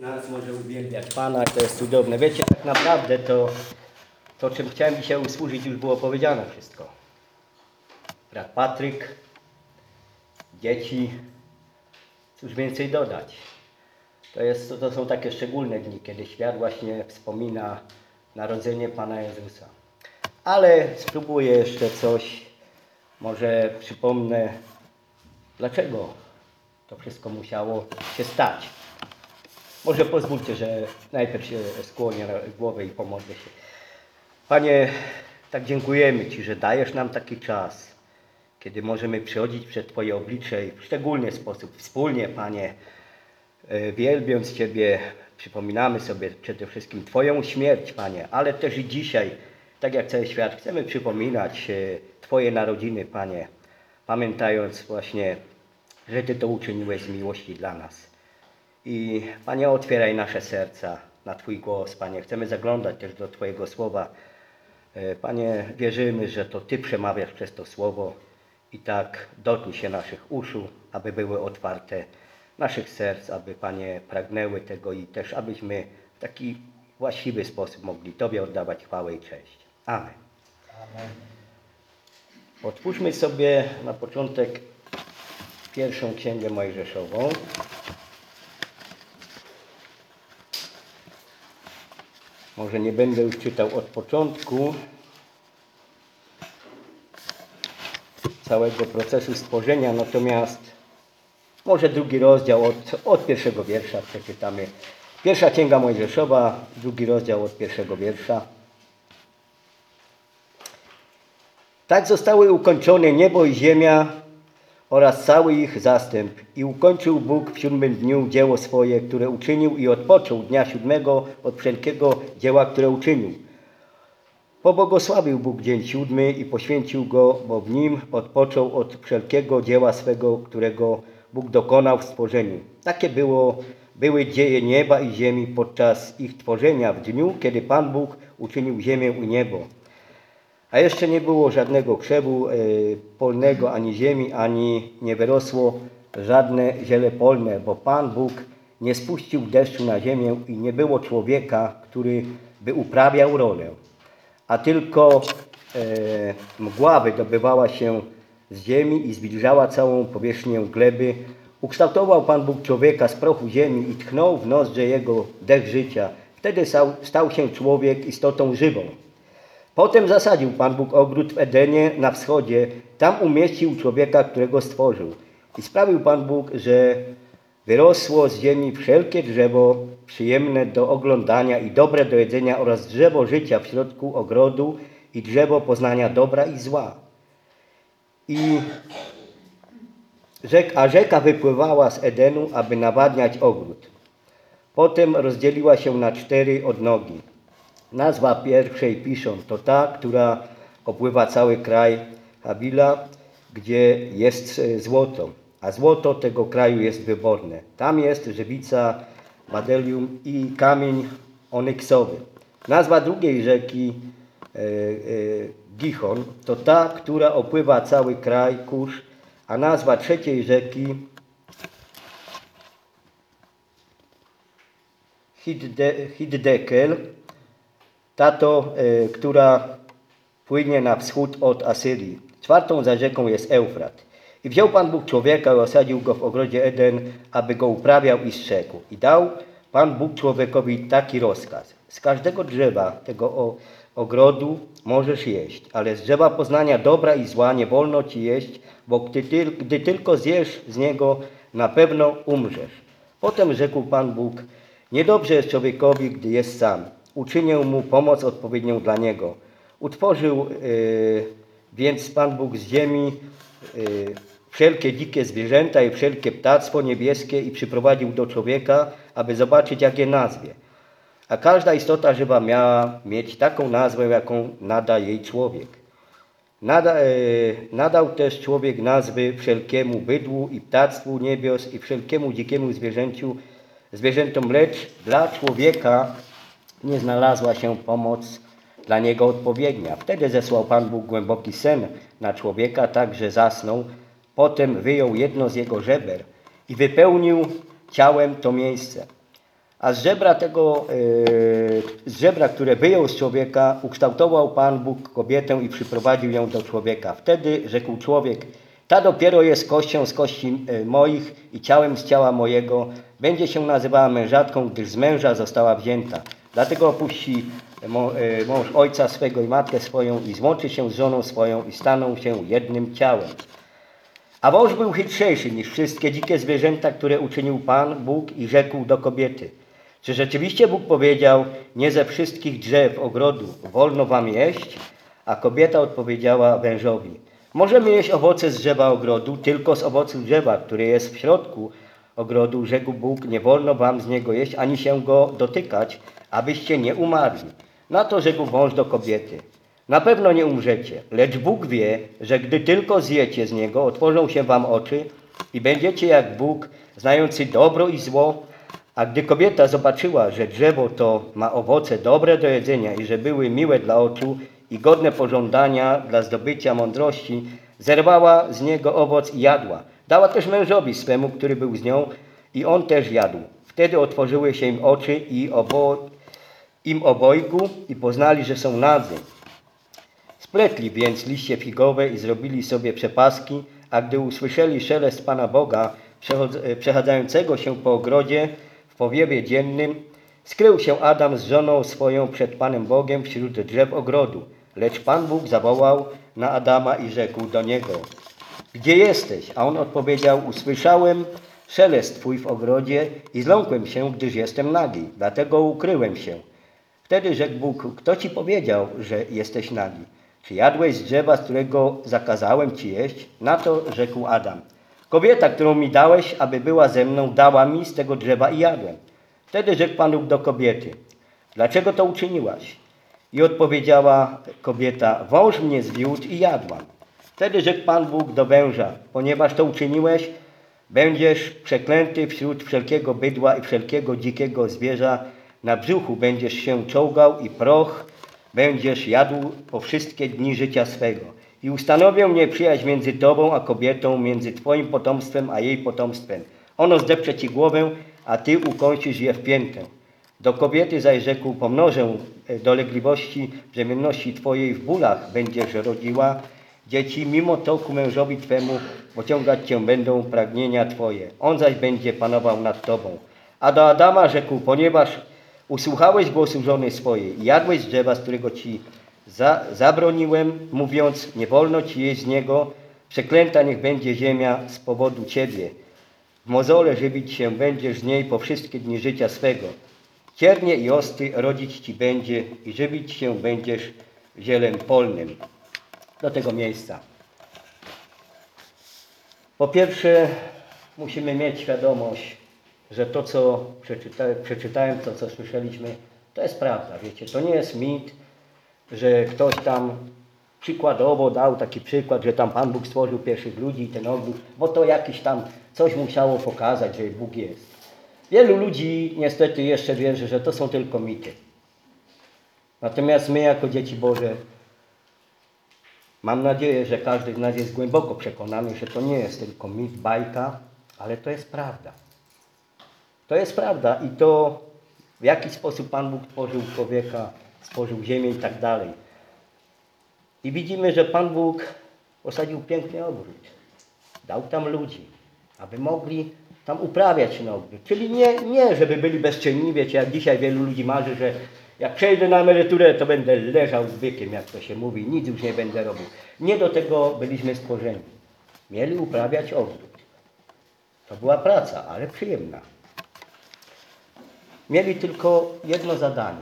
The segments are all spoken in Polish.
nas może uwielbiać Pana, to jest cudowne. Wiecie, tak naprawdę to czym chciałem dzisiaj usłużyć, już było powiedziane wszystko. Brat Patryk, dzieci, cóż więcej dodać. To są takie szczególne dni, kiedy świat właśnie wspomina narodzenie Pana Jezusa. Ale spróbuję jeszcze coś, może przypomnę, dlaczego to wszystko musiało się stać. Może pozwólcie, że najpierw się skłonię na głowę i pomodlę się. Panie, tak dziękujemy Ci, że dajesz nam taki czas, kiedy możemy przychodzić przed Twoje oblicze i w szczególny sposób wspólnie, Panie, wielbiąc Ciebie, przypominamy sobie przede wszystkim Twoją śmierć, Panie, ale też i dzisiaj, tak jak cały świat, chcemy przypominać Twoje narodziny, Panie, pamiętając właśnie, że Ty to uczyniłeś z miłości dla nas. I Panie, otwieraj nasze serca na Twój głos, Panie. Chcemy zaglądać też do Twojego słowa. Panie, wierzymy, że to Ty przemawiasz przez to słowo i tak dotknij się naszych uszu, aby były otwarte, naszych serc, aby, Panie, pragnęły tego i też abyśmy w taki właściwy sposób mogli Tobie oddawać chwałę i cześć. Amen. Amen. Otwórzmy sobie na początek pierwszą Księgę Mojżeszową. Może nie będę już czytał od początku całego procesu stworzenia, natomiast może drugi rozdział od pierwszego wiersza przeczytamy. Pierwsza Księga Mojżeszowa, drugi rozdział od pierwszego wiersza. Tak zostały ukończone niebo i ziemia oraz cały ich zastęp. I ukończył Bóg w 7 dniu dzieło swoje, które uczynił i odpoczął dnia 7 od wszelkiego dzieła, które uczynił. Pobłogosławił Bóg dzień 7 i poświęcił go, bo w nim odpoczął od wszelkiego dzieła swego, którego Bóg dokonał w stworzeniu. Takie były dzieje nieba i ziemi podczas ich tworzenia w dniu, kiedy Pan Bóg uczynił ziemię i niebo. A jeszcze nie było żadnego krzewu polnego, ani ziemi, ani nie wyrosło żadne ziele polne, bo Pan Bóg nie spuścił deszczu na ziemię i nie było człowieka, który by uprawiał rolę. A tylko mgła wydobywała się z ziemi i zbliżała całą powierzchnię gleby. Ukształtował Pan Bóg człowieka z prochu ziemi i tchnął w nozdrze jego dech życia. Wtedy stał się człowiek istotą żywą. Potem zasadził Pan Bóg ogród w Edenie na wschodzie, tam umieścił człowieka, którego stworzył. I sprawił Pan Bóg, że wyrosło z ziemi wszelkie drzewo przyjemne do oglądania i dobre do jedzenia oraz drzewo życia w środku ogrodu i drzewo poznania dobra i zła. A rzeka wypływała z Edenu, aby nawadniać ogród. Potem rozdzieliła się na 4 odnogi. Nazwa pierwszej Piszon to ta, która opływa cały kraj Habila, gdzie jest złoto, a złoto tego kraju jest wyborne. Tam jest żywica, badelium i kamień onyksowy. Nazwa drugiej rzeki Gihon to ta, która opływa cały kraj Kusz, a nazwa trzeciej rzeki Hiddekel, tato, która płynie na wschód od Asyrii. Czwartą za rzeką jest Eufrat. I wziął Pan Bóg człowieka i osadził go w ogrodzie Eden, aby go uprawiał i strzegł. I dał Pan Bóg człowiekowi taki rozkaz. Z każdego drzewa tego ogrodu możesz jeść, ale z drzewa poznania dobra i zła nie wolno ci jeść, bo gdy tylko zjesz z niego, na pewno umrzesz. Potem rzekł Pan Bóg, niedobrze jest człowiekowi, gdy jest sam. Uczynię mu pomoc odpowiednią dla niego. Utworzył więc Pan Bóg z ziemi wszelkie dzikie zwierzęta i wszelkie ptactwo niebieskie i przyprowadził do człowieka, aby zobaczyć, jak je nazwie. A każda istota żywa miała mieć taką nazwę, jaką nada jej człowiek. Nadał też człowiek nazwy wszelkiemu bydłu i ptactwu niebios i wszelkiemu dzikiemu zwierzętom, lecz dla człowieka nie znalazła się pomoc dla niego odpowiednia. Wtedy zesłał Pan Bóg głęboki sen na człowieka, tak że zasnął. Potem wyjął jedno z jego żeber i wypełnił ciałem to miejsce. A z żebra, które wyjął z człowieka, ukształtował Pan Bóg kobietę i przyprowadził ją do człowieka. Wtedy rzekł człowiek: ta dopiero jest kością z kości moich i ciałem z ciała mojego. Będzie się nazywała mężatką, gdyż z męża została wzięta. Dlatego opuści mąż ojca swego i matkę swoją i złączy się z żoną swoją i staną się jednym ciałem. A wąż był chytrzejszy niż wszystkie dzikie zwierzęta, które uczynił Pan Bóg i rzekł do kobiety: czy rzeczywiście Bóg powiedział: nie ze wszystkich drzew ogrodu wolno wam jeść? A kobieta odpowiedziała wężowi: możemy jeść owoce z drzewa ogrodu, tylko z owocu drzewa, które jest w środku ogrodu, rzekł Bóg, nie wolno wam z niego jeść, ani się go dotykać, abyście nie umarli. Na to rzekł wąż do kobiety: na pewno nie umrzecie, lecz Bóg wie, że gdy tylko zjecie z niego, otworzą się wam oczy i będziecie jak Bóg, znający dobro i zło. A gdy kobieta zobaczyła, że drzewo to ma owoce dobre do jedzenia i że były miłe dla oczu i godne pożądania dla zdobycia mądrości, zerwała z niego owoc i jadła. Dała też mężowi swemu, który był z nią, i on też jadł. Wtedy otworzyły się im oczy i im obojgu i poznali, że są nadzy. Spletli więc liście figowe i zrobili sobie przepaski, a gdy usłyszeli szelest Pana Boga przechadzającego się po ogrodzie w powiewie dziennym, skrył się Adam z żoną swoją przed Panem Bogiem wśród drzew ogrodu. Lecz Pan Bóg zawołał na Adama i rzekł do niego: gdzie jesteś? A on odpowiedział: usłyszałem szelest Twój w ogrodzie i zląkłem się, gdyż jestem nagi, dlatego ukryłem się. Wtedy rzekł Bóg: kto Ci powiedział, że jesteś nagi? Czy jadłeś z drzewa, z którego zakazałem Ci jeść? Na to rzekł Adam: kobieta, którą mi dałeś, aby była ze mną, dała mi z tego drzewa i jadłem. Wtedy rzekł Pan Bóg do kobiety: dlaczego to uczyniłaś? I odpowiedziała kobieta: wąż mnie zwiódł i jadłam. Wtedy rzekł Pan Bóg do węża: ponieważ to uczyniłeś, będziesz przeklęty wśród wszelkiego bydła i wszelkiego dzikiego zwierza. Na brzuchu będziesz się czołgał i proch będziesz jadł po wszystkie dni życia swego. I ustanowię nieprzyjaźń między tobą a kobietą, między twoim potomstwem a jej potomstwem. Ono zdepcze ci głowę, a ty ukąsisz je w piętę. Do kobiety zaś rzekł: pomnożę dolegliwości brzemienności twojej, w bólach będziesz rodziła dzieci, mimo to ku mężowi twemu pociągać cię będą pragnienia twoje. On zaś będzie panował nad tobą. A do Adama rzekł: ponieważ usłuchałeś głosu żony swojej i jadłeś z drzewa, z którego ci zabroniłem, mówiąc: nie wolno ci jeść z niego, przeklęta niech będzie ziemia z powodu ciebie. W mozole żywić się będziesz z niej po wszystkie dni życia swego. Ciernie i osty rodzić ci będzie i żywić się będziesz zielem polnym. Do tego miejsca. Po pierwsze, musimy mieć świadomość, że to, co przeczytałem, to, co słyszeliśmy, to jest prawda. Wiecie, to nie jest mit, że ktoś tam przykładowo dał taki przykład, że tam Pan Bóg stworzył pierwszych ludzi i ten ogród, bo to jakiś tam coś musiało pokazać, że Bóg jest. Wielu ludzi niestety jeszcze wierzy, że to są tylko mity. Natomiast my jako dzieci Boże, mam nadzieję, że każdy z nas jest głęboko przekonany, że to nie jest tylko mit, bajka, ale to jest prawda. To jest prawda i to, w jaki sposób Pan Bóg tworzył człowieka, stworzył ziemię i tak dalej. I widzimy, że Pan Bóg posadził piękny ogród. Dał tam ludzi, aby mogli tam uprawiać ten ogród. Czyli nie, żeby byli bezczynni, wiecie, jak dzisiaj wielu ludzi marzy, że jak przejdę na emeryturę, to będę leżał z bykiem, jak to się mówi, nic już nie będę robił. Nie do tego byliśmy stworzeni. Mieli uprawiać ogród. To była praca, ale przyjemna. Mieli tylko jedno zadanie.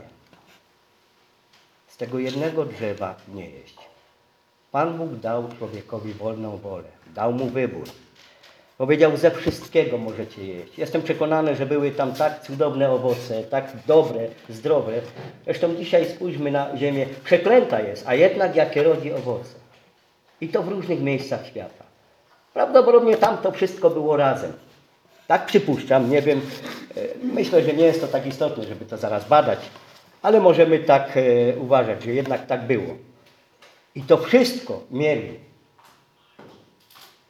Z tego jednego drzewa nie jeść. Pan Bóg dał człowiekowi wolną wolę. Dał mu wybór. Powiedział: ze wszystkiego możecie jeść. Jestem przekonany, że były tam tak cudowne owoce, tak dobre, zdrowe. Zresztą dzisiaj spójrzmy na ziemię. Przeklęta jest, a jednak jakie rodzi owoce. I to w różnych miejscach świata. Prawdopodobnie tam to wszystko było razem. Tak przypuszczam, nie wiem. Myślę, że nie jest to tak istotne, żeby to zaraz badać, ale możemy tak uważać, że jednak tak było. I to wszystko mieli.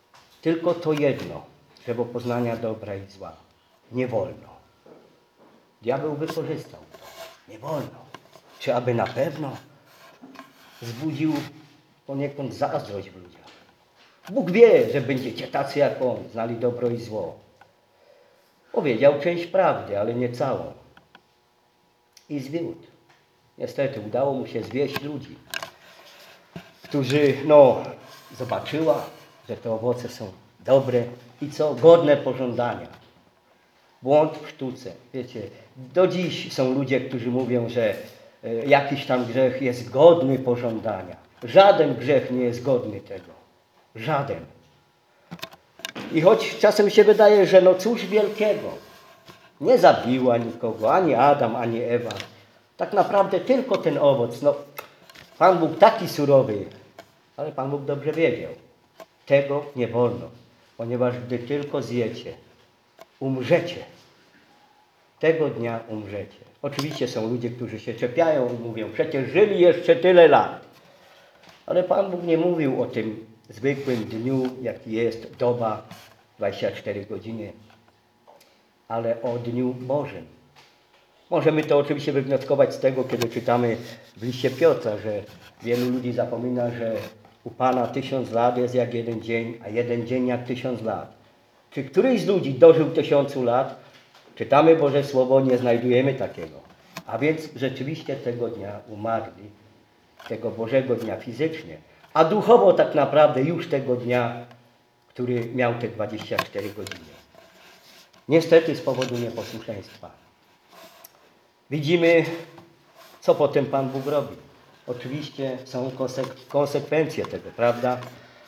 Tylko to jedno, drzewo poznania dobra i zła. Nie wolno. Diabeł wykorzystał to. Nie wolno. Czy aby na pewno wzbudził poniekąd zazdrość w ludziach. Bóg wie, że będziecie tacy jak On, znali dobro i zło. Powiedział część prawdy, ale nie całą. I zwiódł. Niestety udało mu się zwieść ludzi, którzy, zobaczyła, że te owoce są dobre i co? Godne pożądania. Błąd w sztuce. Wiecie, do dziś są ludzie, którzy mówią, że jakiś tam grzech jest godny pożądania. Żaden grzech nie jest godny tego. Żaden. I choć czasem się wydaje, że cóż wielkiego, nie zabiła nikogo, ani Adam, ani Ewa. Tak naprawdę tylko ten owoc. Pan Bóg taki surowy, ale Pan Bóg dobrze wiedział. Tego nie wolno, ponieważ gdy tylko zjecie, umrzecie. Tego dnia umrzecie. Oczywiście są ludzie, którzy się czepiają i mówią, przecież żyli jeszcze tyle lat. Ale Pan Bóg nie mówił o tym zwykłym dniu, jaki jest doba 24 godziny, ale o dniu Bożym. Możemy to oczywiście wywnioskować z tego, kiedy czytamy w liście Piotra, że wielu ludzi zapomina, że u Pana 1000 lat jest jak jeden dzień, a jeden dzień jak 1000 lat. Czy któryś z ludzi dożył 1000 lat? Czytamy Boże Słowo, nie znajdujemy takiego. A więc rzeczywiście tego dnia umarli, tego Bożego dnia fizycznie, a duchowo tak naprawdę już tego dnia, który miał te 24 godziny. Niestety z powodu nieposłuszeństwa. Widzimy, co potem Pan Bóg robi. Oczywiście są konsekwencje tego, prawda?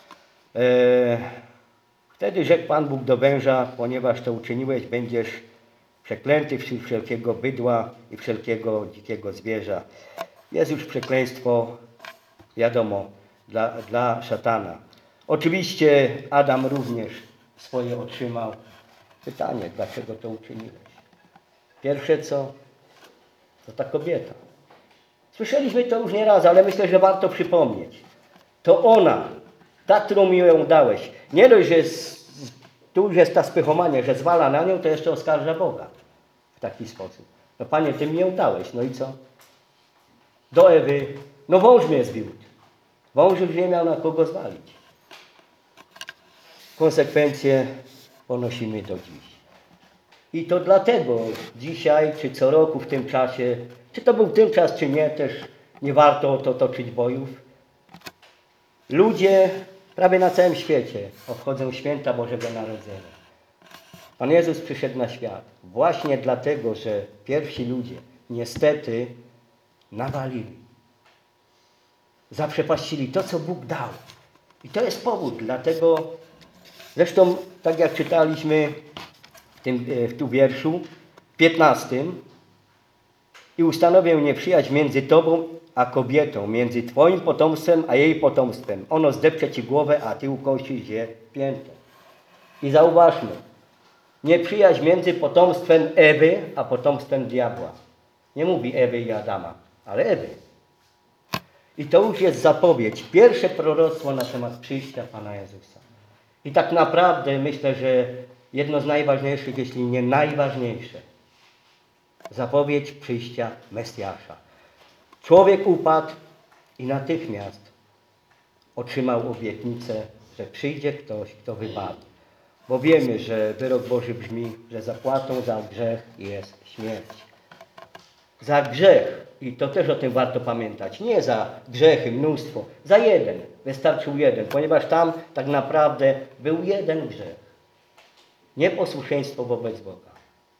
Wtedy rzekł Pan Bóg do węża, ponieważ to uczyniłeś, będziesz przeklęty wśród wszelkiego bydła i wszelkiego dzikiego zwierza. Jest już przekleństwo, wiadomo, dla szatana. Oczywiście Adam również swoje otrzymał. Pytanie, dlaczego to uczyniłeś? Pierwsze co? To ta kobieta. Słyszeliśmy to już nieraz, ale myślę, że warto przypomnieć. To ona, ta, którą mi ją dałeś. Nie dość, że tu już jest ta spychomania, że zwala na nią, to jeszcze oskarża Boga w taki sposób. Panie, Ty mi ją dałeś, i co? Do Ewy, wąż mnie zwiódł. Wąż już nie miał na kogo zwalić. Konsekwencje ponosimy do dziś. I to dlatego dzisiaj, czy co roku w tym czasie, czy to był ten czas, czy nie, też nie warto o to toczyć bojów. Ludzie prawie na całym świecie obchodzą święta Bożego Narodzenia. Pan Jezus przyszedł na świat właśnie dlatego, że pierwsi ludzie niestety nawalili. Zaprzepaścili to, co Bóg dał. I to jest powód, dlatego zresztą, tak jak czytaliśmy w tu wierszu 15, i ustanowię nieprzyjaźń między Tobą a kobietą, między Twoim potomstwem a jej potomstwem. Ono zdepcze Ci głowę, a Ty ukościsz je piętę. I zauważmy, nieprzyjaźń między potomstwem Ewy a potomstwem diabła. Nie mówi Ewy i Adama, ale Ewy. I to już jest zapowiedź, pierwsze proroctwo na temat przyjścia Pana Jezusa. I tak naprawdę myślę, że jedno z najważniejszych, jeśli nie najważniejsze, zapowiedź przyjścia Mesjasza. Człowiek upadł i natychmiast otrzymał obietnicę, że przyjdzie ktoś, kto wybawi. Bo wiemy, że wyrok Boży brzmi, że zapłatą za grzech jest śmierć. Za grzech, i to też o tym warto pamiętać, nie za grzechy mnóstwo, za jeden, wystarczył jeden, ponieważ tam tak naprawdę był jeden grzech. Nieposłuszeństwo wobec Boga.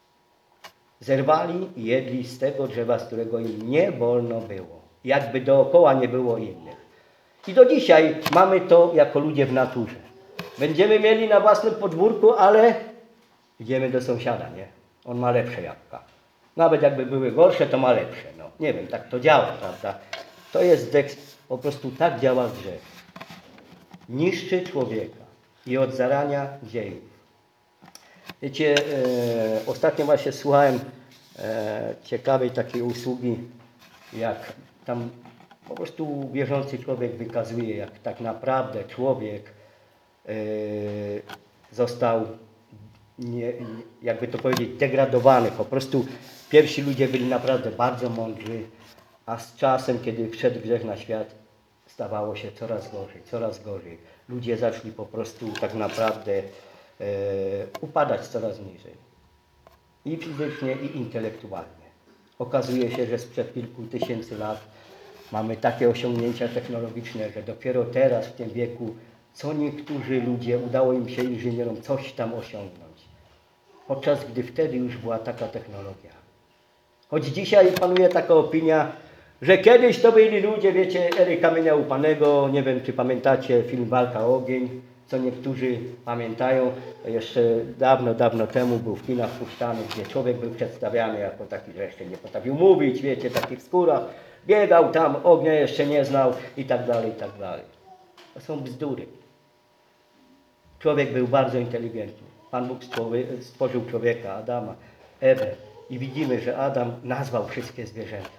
Zerwali i jedli z tego drzewa, z którego im nie wolno było. Jakby dookoła nie było innych. I do dzisiaj mamy to jako ludzie w naturze. Będziemy mieli na własnym podwórku, ale idziemy do sąsiada, nie? On ma lepsze jabłka. Nawet jakby były gorsze, to ma lepsze. Nie wiem, tak to działa, prawda? To jest po prostu tak działa grzech. Niszczy człowieka i od zarania dziejów. Wiecie, ostatnio właśnie słuchałem ciekawej takiej usługi, jak tam po prostu wierzący człowiek wykazuje, jak tak naprawdę człowiek został jakby to powiedzieć, degradowany. Po prostu pierwsi ludzie byli naprawdę bardzo mądrzy, a z czasem, kiedy wszedł grzech na świat, stawało się coraz gorzej, coraz gorzej. Ludzie zaczęli po prostu tak naprawdę upadać coraz niżej. I fizycznie, i intelektualnie. Okazuje się, że sprzed kilku tysięcy lat mamy takie osiągnięcia technologiczne, że dopiero teraz, w tym wieku, co niektórzy ludzie, udało im się inżynierom coś tam osiągnąć. Podczas gdy wtedy już była taka technologia. Choć dzisiaj panuje taka opinia, że kiedyś to byli ludzie, wiecie, ery kamienia łupanego, nie wiem, czy pamiętacie film Walka o ogień, co niektórzy pamiętają, jeszcze dawno, dawno temu był w kinach puszczany, gdzie człowiek był przedstawiany jako taki, że jeszcze nie potrafił mówić, wiecie, taki w skórach, biegał tam, ognia jeszcze nie znał i tak dalej, i tak dalej. To są bzdury. Człowiek był bardzo inteligentny. Pan Bóg stworzył człowieka, Adama, Ewę i widzimy, że Adam nazwał wszystkie zwierzęta.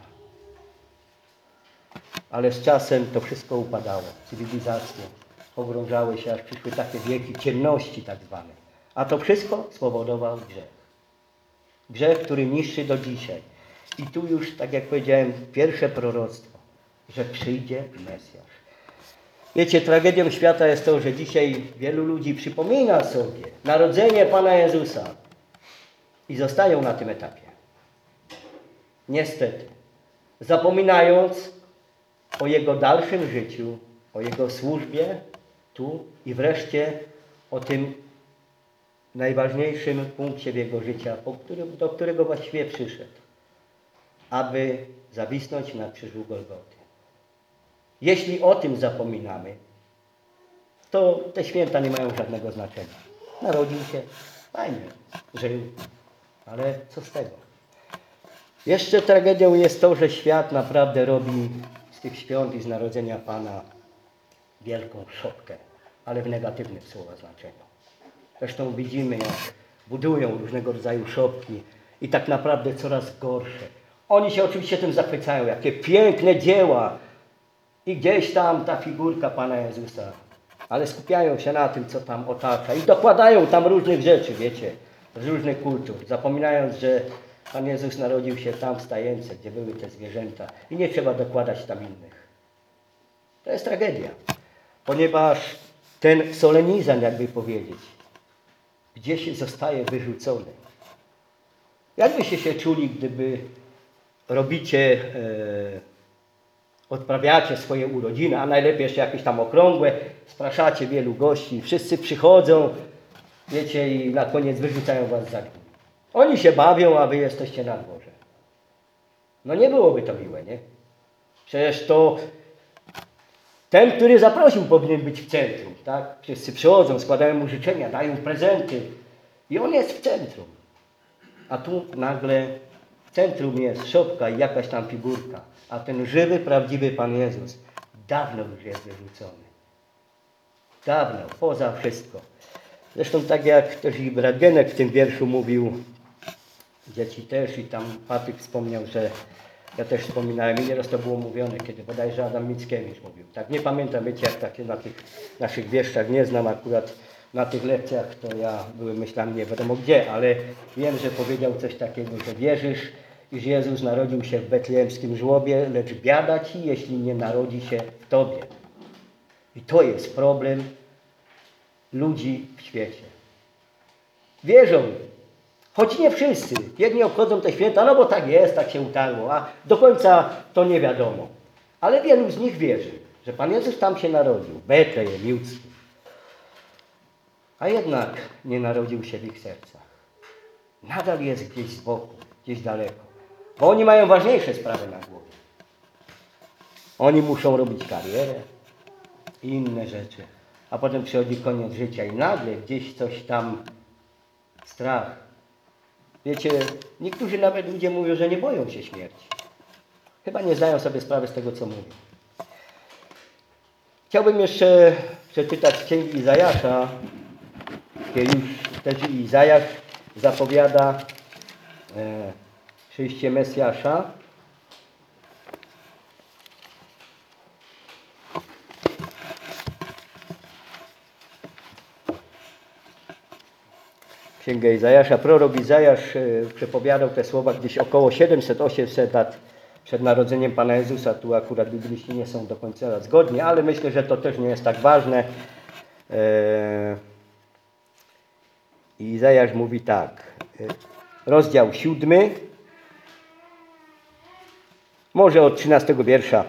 Ale z czasem to wszystko upadało. Cywilizacje pogrążały się, aż przyszły takie wieki ciemności tak zwane. A to wszystko spowodował grzech. Grzech, który niszczy do dzisiaj. I tu już, tak jak powiedziałem, pierwsze proroctwo, że przyjdzie Mesjasz. Wiecie, tragedią świata jest to, że dzisiaj wielu ludzi przypomina sobie narodzenie Pana Jezusa i zostają na tym etapie. Niestety. Zapominając o Jego dalszym życiu, o Jego służbie tu i wreszcie o tym najważniejszym punkcie w Jego życia, do którego właściwie przyszedł, aby zawisnąć na krzyżu Golgoty. Jeśli o tym zapominamy, to te święta nie mają żadnego znaczenia. Narodził się, fajnie, żył, ale co z tego? Jeszcze tragedią jest to, że świat naprawdę robi z tych świąt i z narodzenia Pana wielką szopkę, ale w negatywnym słowa znaczeniu. Zresztą widzimy, jak budują różnego rodzaju szopki i tak naprawdę coraz gorsze. Oni się oczywiście tym zachwycają, jakie piękne dzieła i gdzieś tam ta figurka Pana Jezusa, ale skupiają się na tym, co tam otacza i dokładają tam różnych rzeczy, wiecie, z różnych kultur, zapominając, że Pan Jezus narodził się tam w stajence, gdzie były te zwierzęta i nie trzeba dokładać tam innych. To jest tragedia, ponieważ ten solenizm, jakby powiedzieć, gdzieś zostaje wyrzucony. Jakbyście się czuli, gdyby robicie, odprawiacie swoje urodziny, a najlepiej jeszcze jakieś tam okrągłe, spraszacie wielu gości, wszyscy przychodzą, wiecie, i na koniec wyrzucają was za drzwi. Oni się bawią, a wy jesteście na dworze. No nie byłoby to miłe, nie? Przecież to ten, który zaprosił, powinien być w centrum, tak? Wszyscy przychodzą, składają mu życzenia, dają prezenty i on jest w centrum. A tu nagle w centrum jest szopka i jakaś tam figurka, a ten żywy, prawdziwy Pan Jezus dawno już jest wyrzucony. Dawno, poza wszystko. Zresztą tak jak też i brat Genek w tym wierszu mówił, dzieci też i tam Patryk wspomniał, że ja też wspominałem i nieraz to było mówione, kiedy bodajże Adam Mickiewicz mówił. Tak nie pamiętam, wiecie, jak takie na tych naszych wieszczach nie znam akurat na tych lekcjach, to ja byłem myślami nie wiadomo gdzie, ale wiem, że powiedział coś takiego, że wierzysz, iż Jezus narodził się w betlejemskim żłobie, lecz biada ci, jeśli nie narodzi się w tobie. I to jest problem ludzi w świecie. Wierzą, choć nie wszyscy. Jedni obchodzą te święta, no bo tak jest, tak się utarło, a do końca to nie wiadomo. Ale wielu z nich wierzy, że Pan Jezus tam się narodził, Betlejem judzki. A jednak nie narodził się w ich sercach. Nadal jest gdzieś z boku, gdzieś daleko. Bo oni mają ważniejsze sprawy na głowie. Oni muszą robić karierę i inne rzeczy. A potem przychodzi koniec życia i nagle gdzieś coś tam, strach. Wiecie, niektórzy nawet ludzie mówią, że nie boją się śmierci. Chyba nie zdają sobie sprawy z tego, co mówią. Chciałbym jeszcze przeczytać Księgi Izajasza, gdzie już też Izajasz zapowiada przyjście Mesjasza. Księgę Izajasza. Prorok Izajasz przepowiadał te słowa gdzieś około 700-800 lat przed narodzeniem Pana Jezusa. Tu akurat bibliści nie są do końca zgodni, ale myślę, że to też nie jest tak ważne. Izajasz mówi tak, rozdział 7, może od 13 wiersza.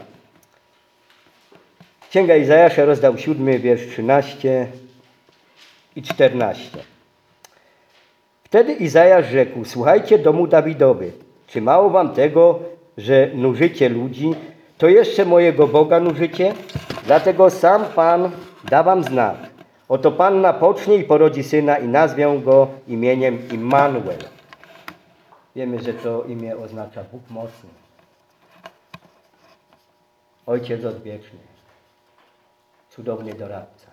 Księga Izajasza, rozdział 7, wiersz 13 i 14. Wtedy Izajasz rzekł, słuchajcie domu Dawidowy, czy mało wam tego, że nużycie ludzi, to jeszcze mojego Boga nużycie? Dlatego sam Pan da wam znak. Oto Panna pocznie i porodzi syna i nazwią go imieniem Immanuel. Wiemy, że to imię oznacza Bóg mocny. Ojciec odwieczny. Cudowny doradca.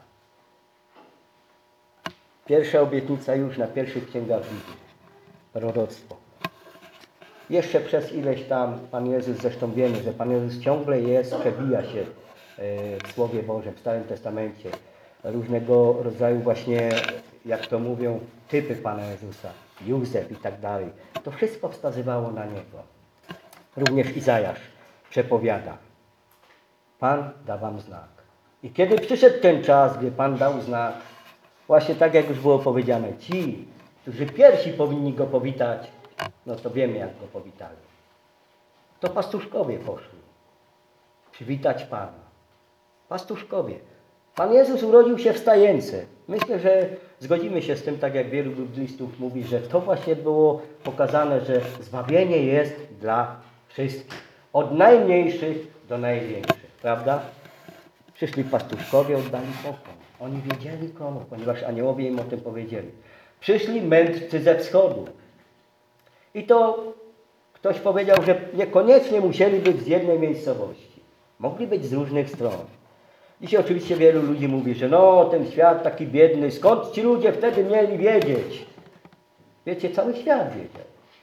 Pierwsza obietnica już na pierwszych księgach Biblii. Proroctwo. Jeszcze przez ileś tam Pan Jezus, zresztą wiemy, że Pan Jezus ciągle jest, przebija się w Słowie Bożym, w Starym Testamencie. Różnego rodzaju właśnie, jak to mówią, typy Pana Jezusa, Józef i tak dalej. To wszystko wskazywało na Niego. Również Izajasz przepowiada. Pan da wam znak. I kiedy przyszedł ten czas, gdy Pan dał znak, właśnie tak jak już było powiedziane, ci, którzy pierwsi powinni Go powitać, no to wiemy jak Go powitali. To pastuszkowie poszli przywitać Pana. Pastuszkowie. Pan Jezus urodził się w stajence. Myślę, że zgodzimy się z tym, tak jak wielu biblistów mówi, że to właśnie było pokazane, że zbawienie jest dla wszystkich. Od najmniejszych do największych. Prawda? Przyszli pastuszkowie, oddali pokłon. Oni wiedzieli komu, ponieważ aniołowie im o tym powiedzieli. Przyszli mędrcy ze wschodu. I to ktoś powiedział, że niekoniecznie musieli być z jednej miejscowości. Mogli być z różnych stron. Dzisiaj oczywiście wielu ludzi mówi, że no ten świat taki biedny, skąd ci ludzie wtedy mieli wiedzieć? Wiecie, cały świat wiedział.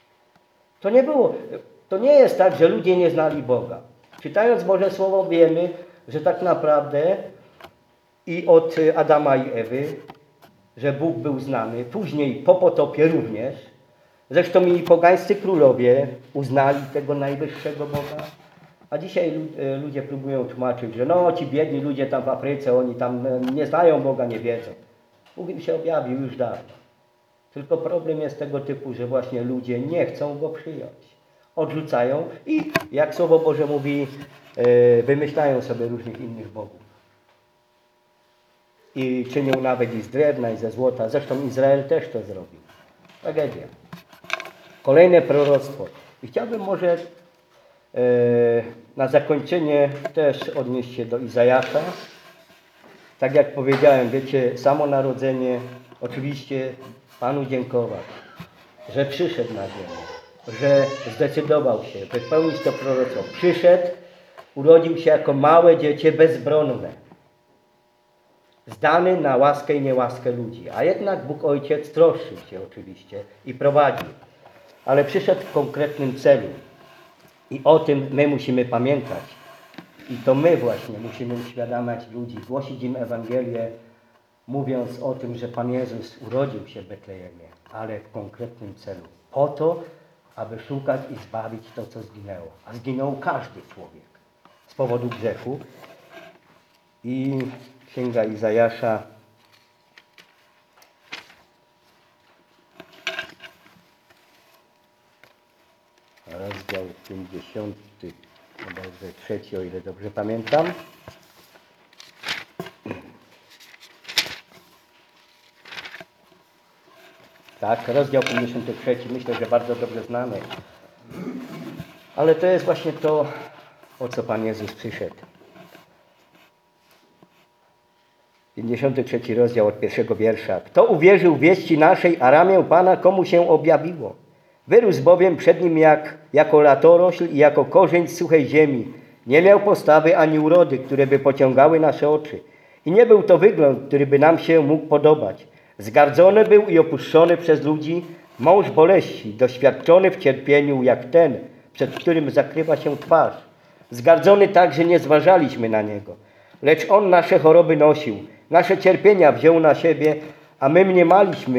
To nie jest tak, że ludzie nie znali Boga. Czytając Boże Słowo wiemy, że tak naprawdę i od Adama i Ewy, że Bóg był znany, później po potopie również. Zresztą i pogańscy królowie uznali tego najwyższego Boga. A dzisiaj ludzie próbują tłumaczyć, że no ci biedni ludzie tam w Afryce, oni tam nie znają Boga, nie wiedzą. Bóg im się objawił już dawno. Tylko problem jest tego typu, że właśnie ludzie nie chcą Go przyjąć. Odrzucają i jak Słowo Boże mówi, wymyślają sobie różnych innych bogów. I czynią nawet i z drewna, i ze złota. Zresztą Izrael też to zrobił. Tragedia. Kolejne proroctwo. I chciałbym może na zakończenie też odnieść się do Izajasza. Tak jak powiedziałem, wiecie, samo narodzenie, oczywiście Panu dziękować, że przyszedł na ziemię, że zdecydował się wypełnić to proroctwo. Przyszedł, urodził się jako małe dziecię bezbronne, zdany na łaskę i niełaskę ludzi. A jednak Bóg Ojciec troszczył się oczywiście i prowadził. Ale przyszedł w konkretnym celu. I o tym my musimy pamiętać. I to my właśnie musimy uświadamiać ludzi, głosić im Ewangelię, mówiąc o tym, że Pan Jezus urodził się w Betlejemie, ale w konkretnym celu. Po to, aby szukać i zbawić to, co zginęło. A zginął każdy człowiek z powodu grzechu. I Księga Izajasza, rozdział 50, bodajże 3, o ile dobrze pamiętam. Tak, rozdział 53, myślę, że bardzo dobrze znany. Ale to jest właśnie to, o co Pan Jezus przyszedł. 53 rozdział od 1 wiersza. Kto uwierzył wieści naszej, a ramię Pana komu się objawiło? Wyrósł bowiem przed nim jako latorośl i jako korzeń z suchej ziemi. Nie miał postawy ani urody, które by pociągały nasze oczy. I nie był to wygląd, który by nam się mógł podobać. Zgardzony był i opuszczony przez ludzi, mąż boleści, doświadczony w cierpieniu jak ten, przed którym zakrywa się twarz. Zgardzony tak, że nie zważaliśmy na Niego. Lecz On nasze choroby nosił, nasze cierpienia wziął na siebie, a my mniemaliśmy,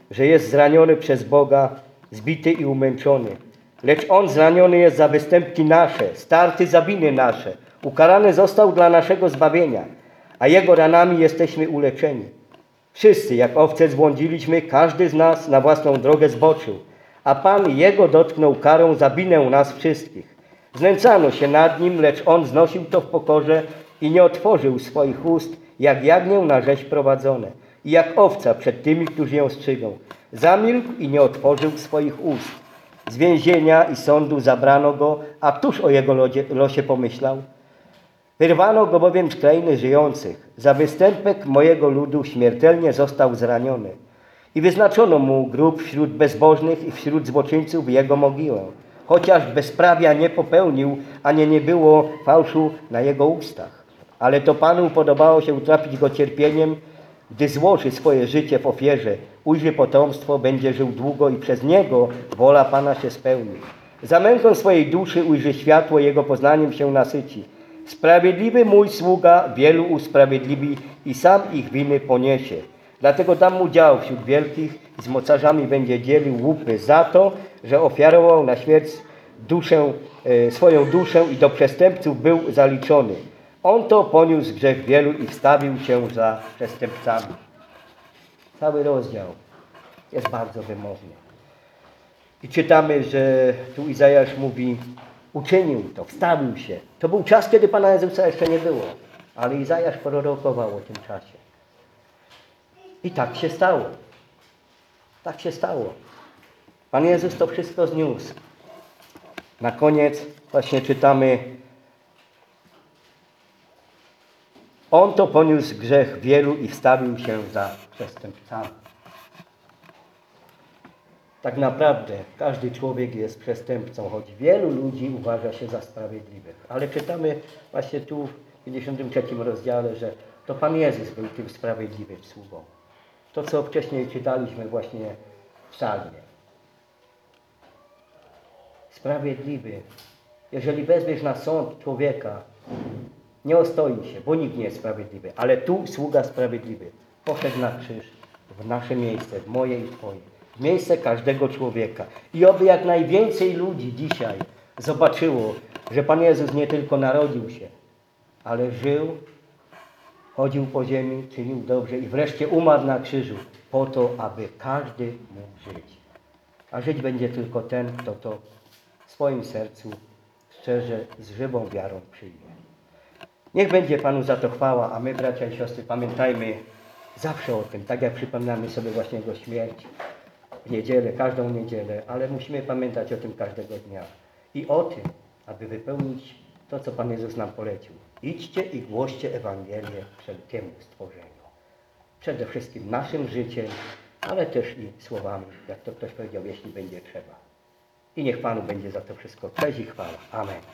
że jest zraniony przez Boga, zbity i umęczony. Lecz On zraniony jest za występki nasze, starty za winy nasze. Ukarany został dla naszego zbawienia, a Jego ranami jesteśmy uleczeni. Wszyscy, jak owce zbłądziliśmy, każdy z nas na własną drogę zboczył, a Pan Jego dotknął karą za winę nas wszystkich. Znęcano się nad Nim, lecz On znosił to w pokorze i nie otworzył swoich ust, jak jagnię na rzeź prowadzone i jak owca przed tymi, którzy ją strzygą. Zamilkł i nie otworzył swoich ust. Z więzienia i sądu zabrano Go, a któż o Jego losie pomyślał? Wyrwano Go bowiem z krainy żyjących. Za występek mojego ludu śmiertelnie został zraniony. I wyznaczono Mu grób wśród bezbożnych i wśród złoczyńców Jego mogiłę. Chociaż bezprawia nie popełnił, ani nie było fałszu na Jego ustach. Ale to Panu podobało się utrapić Go cierpieniem, gdy złoży swoje życie w ofierze, ujrzy potomstwo, będzie żył długo i przez Niego wola Pana się spełni. Za męką swojej duszy ujrzy światło, Jego poznaniem się nasyci. Sprawiedliwy mój sługa wielu usprawiedliwi i sam ich winy poniesie. Dlatego dam mu dział wśród wielkich i z mocarzami będzie dzielił łupy za to, że ofiarował na śmierć swoją duszę i do przestępców był zaliczony. On to poniósł grzech wielu i wstawił się za przestępcami. Cały rozdział jest bardzo wymowny. I czytamy, że tu Izajasz mówi, uczynił to, wstawił się. To był czas, kiedy Pana Jezusa jeszcze nie było, ale Izajasz prorokował o tym czasie. I tak się stało. Tak się stało. Pan Jezus to wszystko zniósł. Na koniec właśnie czytamy, On to poniósł grzech wielu i wstawił się za przestępcami. Tak naprawdę każdy człowiek jest przestępcą, choć wielu ludzi uważa się za sprawiedliwych. Ale czytamy właśnie tu w 53 rozdziale, że to Pan Jezus był tym sprawiedliwym sługą. To, co wcześniej czytaliśmy właśnie w psalmie. Sprawiedliwy. Jeżeli wezwiesz na sąd człowieka, nie ostoi się, bo nikt nie jest sprawiedliwy. Ale tu sługa sprawiedliwy poszedł na krzyż w nasze miejsce, w moje i Twoje. W miejsce każdego człowieka. I oby jak najwięcej ludzi dzisiaj zobaczyło, że Pan Jezus nie tylko narodził się, ale żył, chodził po ziemi, czynił dobrze i wreszcie umarł na krzyżu po to, aby każdy mógł żyć. A żyć będzie tylko ten, kto to w swoim sercu szczerze, z żywą wiarą przyjmie. Niech będzie Panu za to chwała, a my, bracia i siostry, pamiętajmy zawsze o tym, tak jak przypominamy sobie właśnie Jego śmierć w niedzielę, każdą niedzielę, ale musimy pamiętać o tym każdego dnia. I o tym, aby wypełnić to, co Pan Jezus nam polecił. Idźcie i głoście Ewangelię wszelkiemu stworzeniu. Przede wszystkim naszym życiem, ale też i słowami, jak to ktoś powiedział, jeśli będzie trzeba. I niech Panu będzie za to wszystko cześć i chwała. Amen.